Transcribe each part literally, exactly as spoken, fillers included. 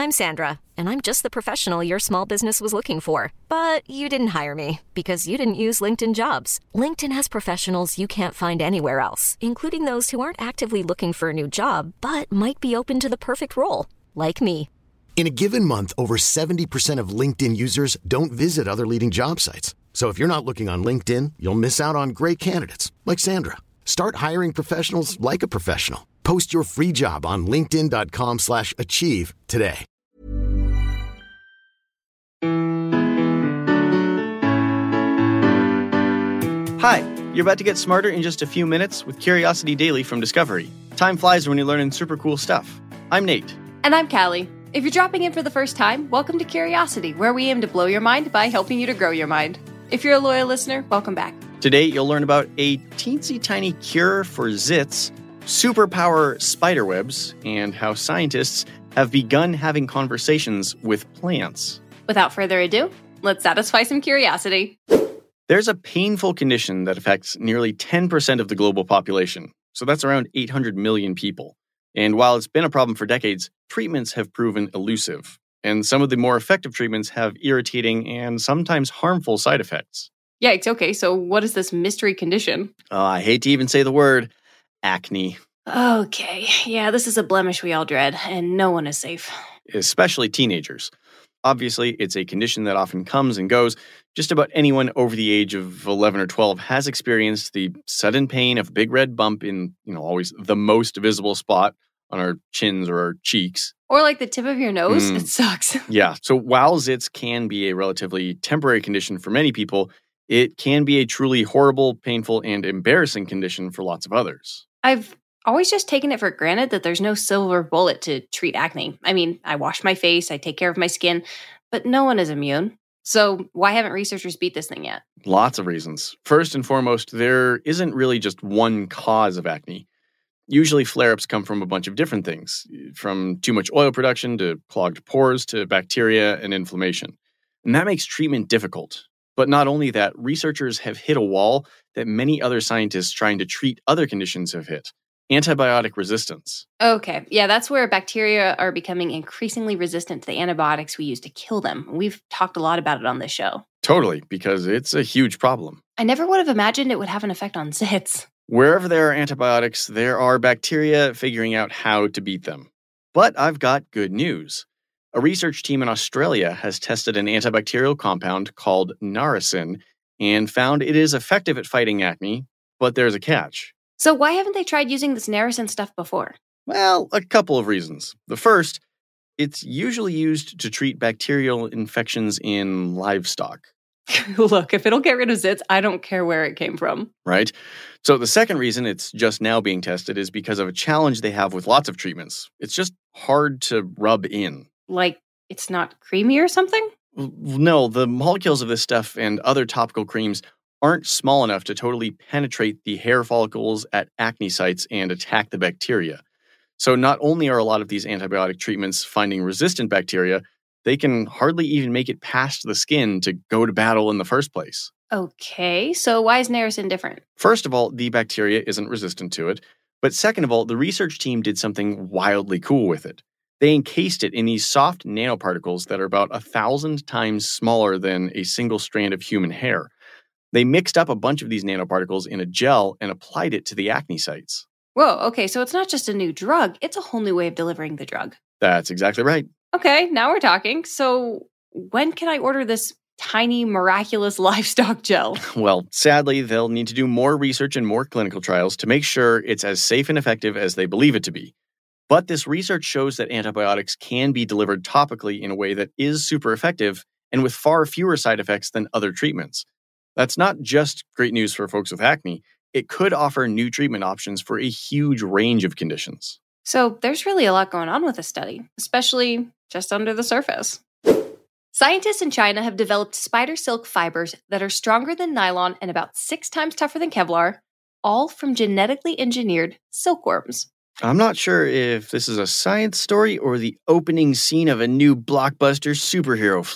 I'm Sandra, and I'm just the professional your small business was looking for. But you didn't hire me because you didn't use LinkedIn Jobs. LinkedIn has professionals you can't find anywhere else, including those who aren't actively looking for a new job, but might be open to the perfect role, like me. In a given month, over seventy percent of LinkedIn users don't visit other leading job sites. So if you're not looking on LinkedIn, you'll miss out on great candidates like Sandra. Start hiring professionals like a professional. Post your free job on linkedin.com slash achieve today. Hi, you're about to get smarter in just a few minutes with Curiosity Daily from Discovery. Time flies when you're learning super cool stuff. I'm Nate. And I'm Callie. If you're dropping in for the first time, welcome to Curiosity, where we aim to blow your mind by helping you to grow your mind. If you're a loyal listener, welcome back. Today, you'll learn about a teensy tiny cure for zits, superpower spiderwebs, and how scientists have begun having conversations with plants. Without further ado, let's satisfy some curiosity. There's a painful condition that affects nearly ten percent of the global population, so that's around eight hundred million people. And while it's been a problem for decades, treatments have proven elusive, and some of the more effective treatments have irritating and sometimes harmful side effects. Yikes, okay, so what is this mystery condition? Oh, I hate to even say the word, acne. Okay, yeah, this is a blemish we all dread, and no one is safe. Especially teenagers. Obviously, it's a condition that often comes and goes. Just about anyone over the age of eleven or twelve has experienced the sudden pain of a big red bump in, you know, always the most visible spot on our chins or our cheeks. Or like the tip of your nose. Mm. It sucks. Yeah, so while zits can be a relatively temporary condition for many people, it can be a truly horrible, painful, and embarrassing condition for lots of others. I've always just taken it for granted that there's no silver bullet to treat acne. I mean, I wash my face, I take care of my skin, but no one is immune. So why haven't researchers beat this thing yet? Lots of reasons. First and foremost, there isn't really just one cause of acne. Usually flare-ups come from a bunch of different things, from too much oil production to clogged pores to bacteria and inflammation. And that makes treatment difficult. But not only that, researchers have hit a wall that many other scientists trying to treat other conditions have hit. Antibiotic resistance. Okay, yeah, that's where bacteria are becoming increasingly resistant to the antibiotics we use to kill them. We've talked a lot about it on this show. Totally, because it's a huge problem. I never would have imagined it would have an effect on zits. Wherever there are antibiotics, there are bacteria figuring out how to beat them. But I've got good news. A research team in Australia has tested an antibacterial compound called Naracin and found it is effective at fighting acne, but there's a catch. So why haven't they tried using this Naracin stuff before? Well, a couple of reasons. The first, it's usually used to treat bacterial infections in livestock. Look, if it'll get rid of zits, I don't care where it came from. Right? So the second reason it's just now being tested is because of a challenge they have with lots of treatments. It's just hard to rub in. Like, it's not creamy or something? No, the molecules of this stuff and other topical creams aren't small enough to totally penetrate the hair follicles at acne sites and attack the bacteria. So not only are a lot of these antibiotic treatments finding resistant bacteria, they can hardly even make it past the skin to go to battle in the first place. Okay, so why is Naracin different? First of all, the bacteria isn't resistant to it. But second of all, the research team did something wildly cool with it. They encased it in these soft nanoparticles that are about a thousand times smaller than a single strand of human hair. They mixed up a bunch of these nanoparticles in a gel and applied it to the acne sites. Whoa, okay, so it's not just a new drug, it's a whole new way of delivering the drug. That's exactly right. Okay, now we're talking. So when can I order this tiny, miraculous livestock gel? Well, sadly, they'll need to do more research and more clinical trials to make sure it's as safe and effective as they believe it to be. But this research shows that antibiotics can be delivered topically in a way that is super effective and with far fewer side effects than other treatments. That's not just great news for folks with acne. It could offer new treatment options for a huge range of conditions. So there's really a lot going on with this study, especially just under the surface. Scientists in China have developed spider silk fibers that are stronger than nylon and about six times tougher than Kevlar, all from genetically engineered silkworms. I'm not sure if this is a science story or the opening scene of a new blockbuster superhero flick.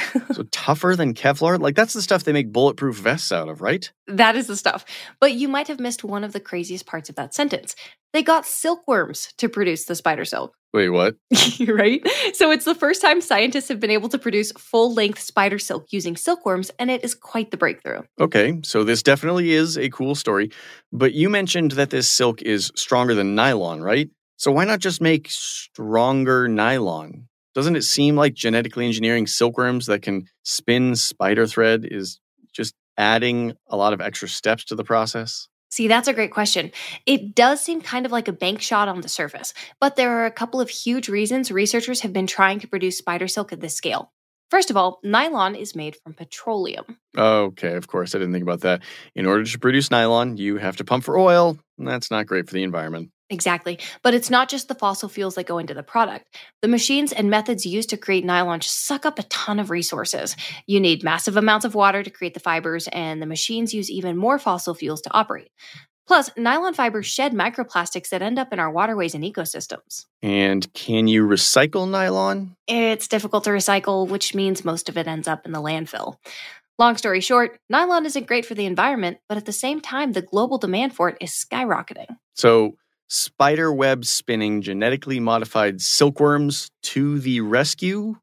So tougher than Kevlar? Like, that's the stuff they make bulletproof vests out of, right? That is the stuff. But you might have missed one of the craziest parts of that sentence. They got silkworms to produce the spider silk. Wait, what? Right? So it's the first time scientists have been able to produce full-length spider silk using silkworms, and it is quite the breakthrough. Okay, so this definitely is a cool story. But you mentioned that this silk is stronger than nylon, right? So why not just make stronger nylon? Doesn't it seem like genetically engineering silkworms that can spin spider thread is just adding a lot of extra steps to the process? See, that's a great question. It does seem kind of like a bank shot on the surface, but there are a couple of huge reasons researchers have been trying to produce spider silk at this scale. First of all, nylon is made from petroleum. Okay, of course, I didn't think about that. In order to produce nylon, you have to pump for oil. That's not great for the environment. Exactly. But it's not just the fossil fuels that go into the product. The machines and methods used to create nylon just suck up a ton of resources. You need massive amounts of water to create the fibers, and the machines use even more fossil fuels to operate. Plus, nylon fibers shed microplastics that end up in our waterways and ecosystems. And can you recycle nylon? It's difficult to recycle, which means most of it ends up in the landfill. Long story short, nylon isn't great for the environment, but at the same time, the global demand for it is skyrocketing. So, spider web spinning genetically modified silkworms to the rescue?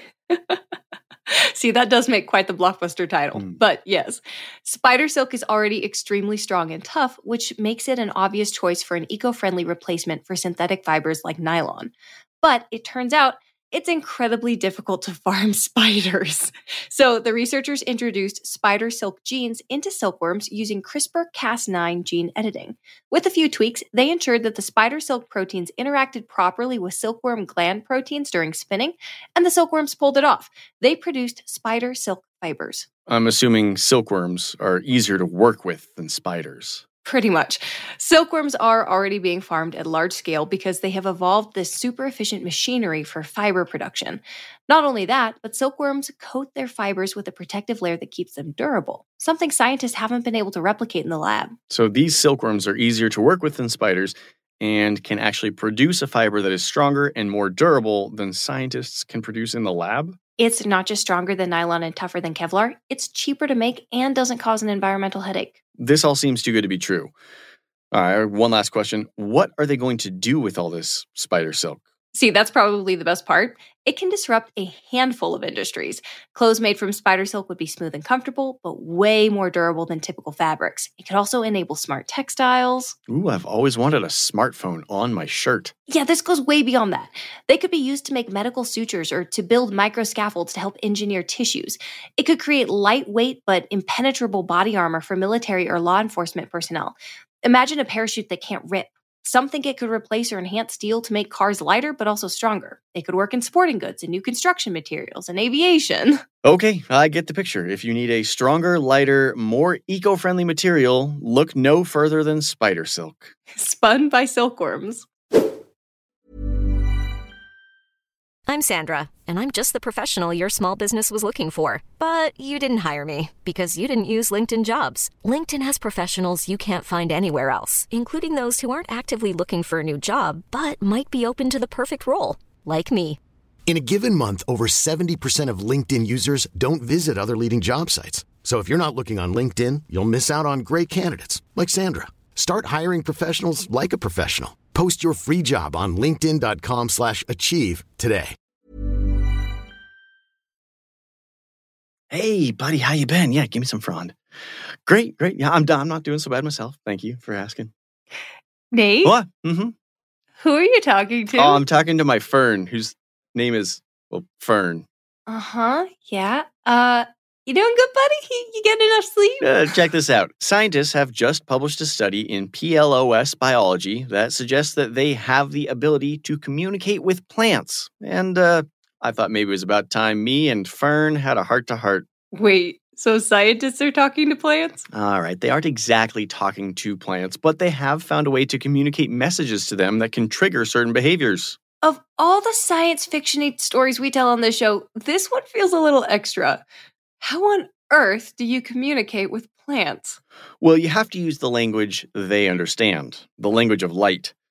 See, that does make quite the blockbuster title. Mm. But yes, spider silk is already extremely strong and tough, which makes it an obvious choice for an eco-friendly replacement for synthetic fibers like nylon. But it turns out it's incredibly difficult to farm spiders. So the researchers introduced spider silk genes into silkworms using CRISPR Cas nine gene editing. With a few tweaks, they ensured that the spider silk proteins interacted properly with silkworm gland proteins during spinning, and the silkworms pulled it off. They produced spider silk fibers. I'm assuming silkworms are easier to work with than spiders. Pretty much. Silkworms are already being farmed at large scale because they have evolved this super efficient machinery for fiber production. Not only that, but silkworms coat their fibers with a protective layer that keeps them durable, something scientists haven't been able to replicate in the lab. So these silkworms are easier to work with than spiders and can actually produce a fiber that is stronger and more durable than scientists can produce in the lab? It's not just stronger than nylon and tougher than Kevlar, it's cheaper to make and doesn't cause an environmental headache. This all seems too good to be true. All right, one last question. What are they going to do with all this spider silk? See, that's probably the best part. It can disrupt a handful of industries. Clothes made from spider silk would be smooth and comfortable, but way more durable than typical fabrics. It could also enable smart textiles. Ooh, I've always wanted a smartphone on my shirt. Yeah, this goes way beyond that. They could be used to make medical sutures or to build microscaffolds to help engineer tissues. It could create lightweight but impenetrable body armor for military or law enforcement personnel. Imagine a parachute that can't rip. Some think it could replace or enhance steel to make cars lighter but also stronger. They could work in sporting goods and new construction materials and aviation. Okay, I get the picture. If you need a stronger, lighter, more eco-friendly material, look no further than spider silk. Spun by silkworms. I'm Sandra, and I'm just the professional your small business was looking for. But you didn't hire me because you didn't use LinkedIn Jobs. LinkedIn has professionals you can't find anywhere else, including those who aren't actively looking for a new job, but might be open to the perfect role, like me. In a given month, over seventy percent of LinkedIn users don't visit other leading job sites. So if you're not looking on LinkedIn, you'll miss out on great candidates like Sandra. Start hiring professionals like a professional. Post your free job on linkedin.com slash achieve today. Hey, buddy, how you been? Yeah, give me some frond. Great, great. Yeah, I'm done. I'm not doing so bad myself. Thank you for asking. Nate? What? Mm-hmm. Who are you talking to? Oh, I'm talking to my Fern, whose name is, well, Fern. Uh-huh, yeah. Uh, you doing good, buddy? You getting enough sleep? Uh, check this out. Scientists have just published a study in P L O S Biology that suggests that they have the ability to communicate with plants. And uh, I thought maybe it was about time me and Fern had a heart-to-heart. Wait, so scientists are talking to plants? All right, they aren't exactly talking to plants, but they have found a way to communicate messages to them that can trigger certain behaviors. Of all the science fiction stories we tell on this show, this one feels a little extra. How on earth do you communicate with plants? Well, you have to use the language they understand, the language of light.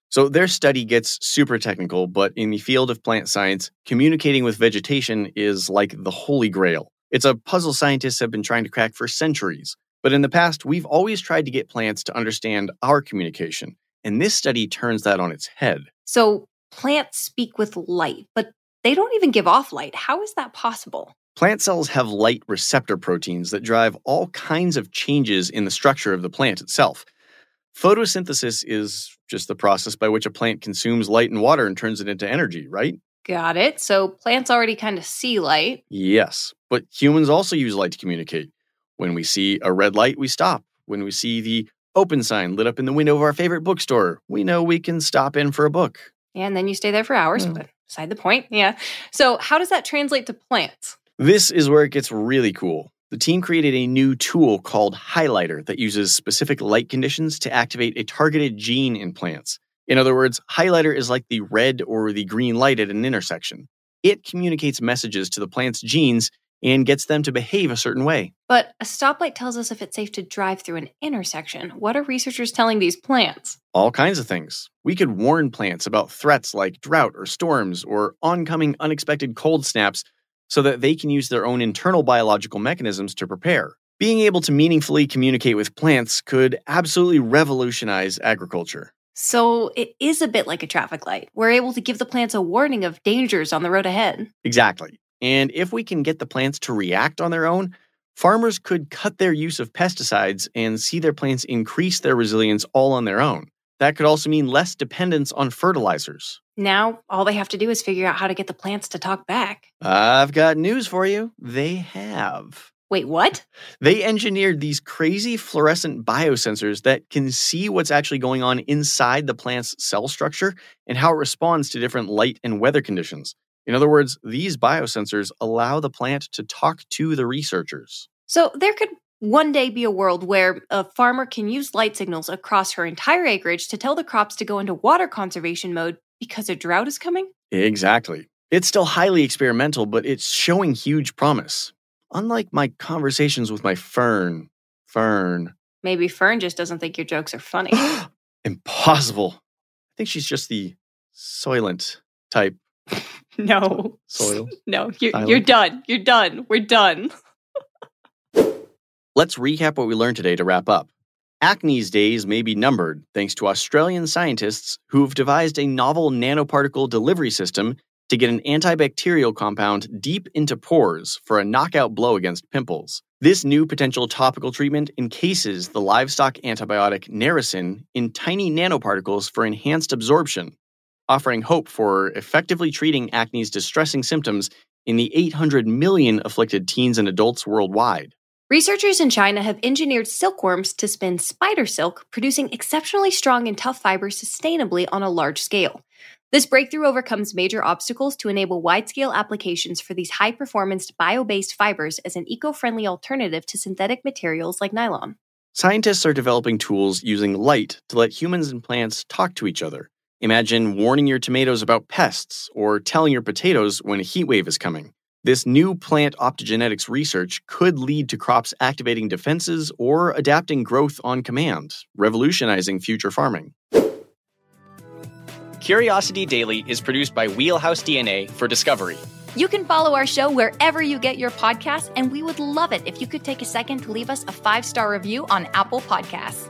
So their study gets super technical, but in the field of plant science, communicating with vegetation is like the holy grail. It's a puzzle scientists have been trying to crack for centuries. But in the past, we've always tried to get plants to understand our communication. And this study turns that on its head. So plants speak with light, but they don't even give off light. How is that possible? Plant cells have light receptor proteins that drive all kinds of changes in the structure of the plant itself. Photosynthesis is just the process by which a plant consumes light and water and turns it into energy, right? Got it. So plants already kind of see light. Yes, but humans also use light to communicate. When we see a red light, we stop. When we see the open sign lit up in the window of our favorite bookstore, we know we can stop in for a book. Yeah, and then you stay there for hours, Mm. but beside the point. Yeah. So how does that translate to plants? This is where it gets really cool. The team created a new tool called Highlighter that uses specific light conditions to activate a targeted gene in plants. In other words, Highlighter is like the red or the green light at an intersection. It communicates messages to the plant's genes and gets them to behave a certain way. But a stoplight tells us if it's safe to drive through an intersection. What are researchers telling these plants? All kinds of things. We could warn plants about threats like drought or storms or oncoming unexpected cold snaps so that they can use their own internal biological mechanisms to prepare. Being able to meaningfully communicate with plants could absolutely revolutionize agriculture. So it is a bit like a traffic light. We're able to give the plants a warning of dangers on the road ahead. Exactly. And if we can get the plants to react on their own, farmers could cut their use of pesticides and see their plants increase their resilience all on their own. That could also mean less dependence on fertilizers. Now, all they have to do is figure out how to get the plants to talk back. I've got news for you. They have. Wait, what? They engineered these crazy fluorescent biosensors that can see what's actually going on inside the plant's cell structure and how it responds to different light and weather conditions. In other words, these biosensors allow the plant to talk to the researchers. So there could one day be a world where a farmer can use light signals across her entire acreage to tell the crops to go into water conservation mode because a drought is coming? Exactly. It's still highly experimental, but it's showing huge promise. Unlike my conversations with my fern. Fern. Maybe Fern just doesn't think your jokes are funny. Impossible. I think she's just the soylent type. No. Soil. No, you're, Silent. you're done. You're done. We're done. Let's recap what we learned today to wrap up. Acne's days may be numbered thanks to Australian scientists who've devised a novel nanoparticle delivery system to get an antibacterial compound deep into pores for a knockout blow against pimples. This new potential topical treatment encases the livestock antibiotic Naricin in tiny nanoparticles for enhanced absorption, offering hope for effectively treating acne's distressing symptoms in the eight hundred million afflicted teens and adults worldwide. Researchers in China have engineered silkworms to spin spider silk, producing exceptionally strong and tough fibers sustainably on a large scale. This breakthrough overcomes major obstacles to enable wide-scale applications for these high-performance bio-based fibers as an eco-friendly alternative to synthetic materials like nylon. Scientists are developing tools using light to let humans and plants talk to each other. Imagine warning your tomatoes about pests or telling your potatoes when a heat wave is coming. This new plant optogenetics research could lead to crops activating defenses or adapting growth on command, revolutionizing future farming. Curiosity Daily is produced by Wheelhouse D N A for Discovery. You can follow our show wherever you get your podcasts, and we would love it if you could take a second to leave us a five-star review on Apple Podcasts.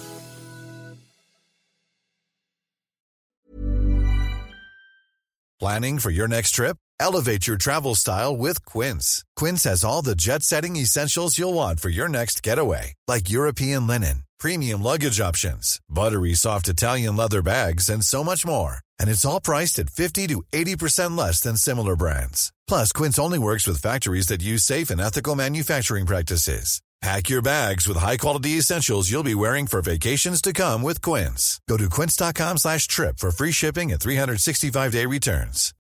Planning for your next trip? Elevate your travel style with Quince. Quince has all the jet-setting essentials you'll want for your next getaway, like European linen, premium luggage options, buttery soft Italian leather bags, and so much more. And it's all priced at fifty to eighty percent less than similar brands. Plus, Quince only works with factories that use safe and ethical manufacturing practices. Pack your bags with high-quality essentials you'll be wearing for vacations to come with Quince. Go to quince.com slash trip for free shipping and three sixty-five day returns.